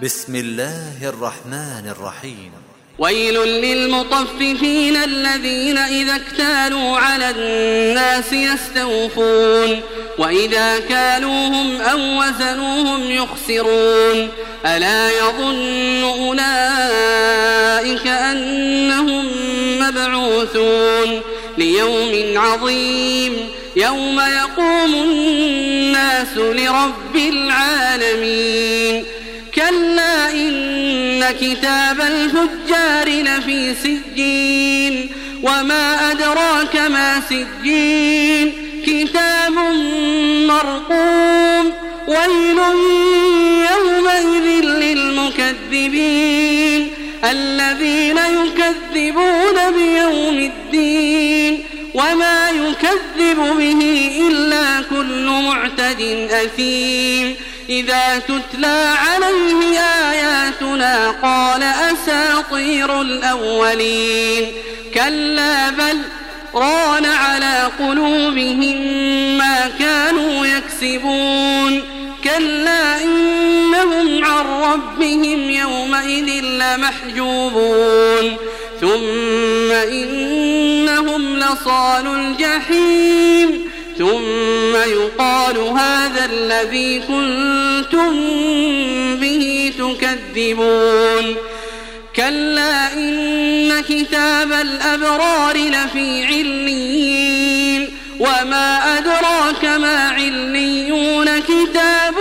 بسم الله الرحمن الرحيم. ويل للمطففين الذين إذا اكتالوا على الناس يستوفون وإذا كالوهم أو وزنوهم يخسرون ألا يظن أولئك أنهم مبعوثون ليوم عظيم يوم يقوم الناس لرب العالمين كلا إن كتاب الفجار لفي سجين وما أدراك ما سجين كتاب مرقوم ويل يومئذ للمكذبين الذين يكذبون بيوم الدين وما يكذب به إلا كل معتد أثيم إذا تتلى عليه آياتنا قال أساطير الأولين كلا بل ران على قلوبهم ما كانوا يكسبون كلا إنهم عن ربهم يومئذ لمحجوبون ثم إنهم لصالوا الجحيم ثم يقال هذا الذي كنتم به تكذبون كلا إن كتاب الأبرار لفي عليين وما أدراك ما عليون كتاب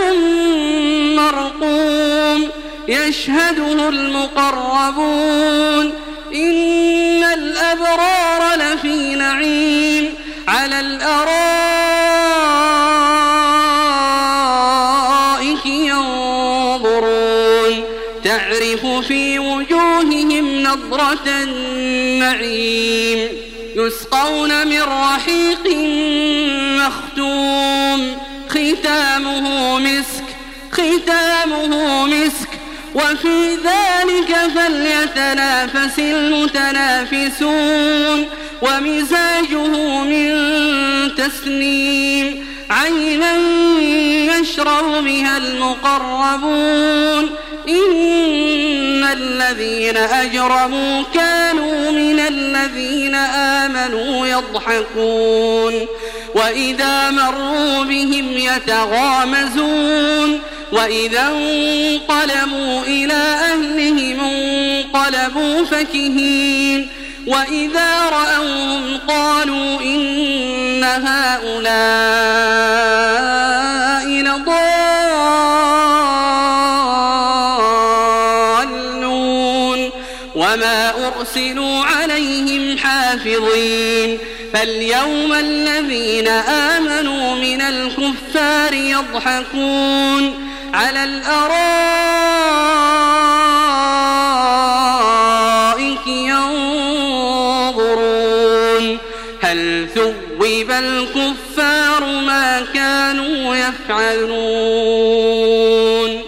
مرقوم يشهده المقربون إن الأبرار لفي نعيم على الأرائك ينظرون تعرف في وجوههم نضرة النعيم يسقون من رحيق مختوم ختامه مسك وفي ذلك فليتنافس المتنافسون ومزاجه من تسنيم عينا يشرب بها المقربون إن الذين أجرموا كانوا من الذين آمنوا يضحكون وإذا مروا بهم يتغامزون وإذا انقلبوا إلى أهلهم انقلبوا فكهين وإذا رأوهم قالوا إن هؤلاء لضالون وما أرسلوا عليهم حافظين فاليوم الذين آمنوا من الكفار يضحكون على الأرائك ينظرون هل ثوب الكفار ما كانوا يفعلون